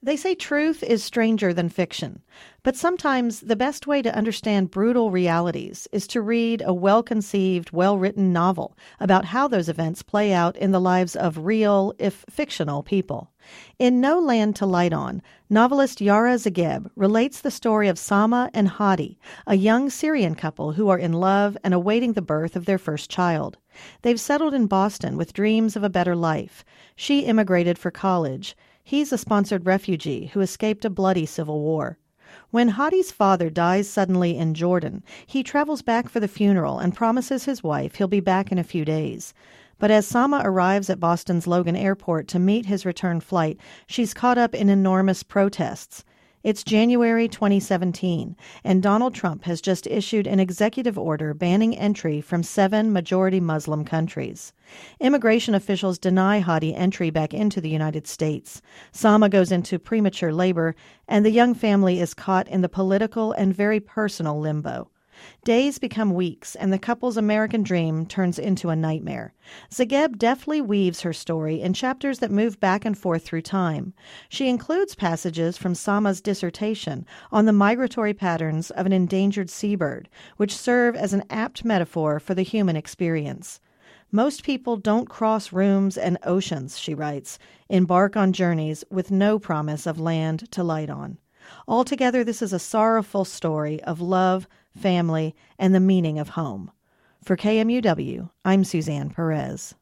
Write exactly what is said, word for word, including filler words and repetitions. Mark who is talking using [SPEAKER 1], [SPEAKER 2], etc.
[SPEAKER 1] They say truth is stranger than fiction, but sometimes the best way to understand brutal realities is to read a well-conceived, well-written novel about how those events play out in the lives of real, if fictional, people. In No Land to Light On, novelist Yara Zegeb relates the story of Sama and Hadi, a young Syrian couple who are in love and awaiting the birth of their first child. They've settled in Boston with dreams of a better life. She immigrated for college. He's a sponsored refugee who escaped a bloody civil war. When Hadi's father dies suddenly in Jordan, he travels back for the funeral and promises his wife he'll be back in a few days. But as Sama arrives at Boston's Logan Airport to meet his return flight, she's caught up in enormous protests. It's January twenty seventeen, and Donald Trump has just issued an executive order banning entry from seven majority Muslim countries. Immigration officials deny Hadi entry back into the United States. Sama goes into premature labor, and the young family is caught in the political and very personal limbo. Days become weeks, and the couple's American dream turns into a nightmare. Zegeb deftly weaves her story in chapters that move back and forth through time. She includes passages from Sama's dissertation on the migratory patterns of an endangered seabird, which serve as an apt metaphor for the human experience. Most people don't cross rooms and oceans, she writes, embark on journeys with no promise of land to light on. Altogether, this is a sorrowful story of love, family, and the meaning of home. For K M U W, I'm Suzanne Perez.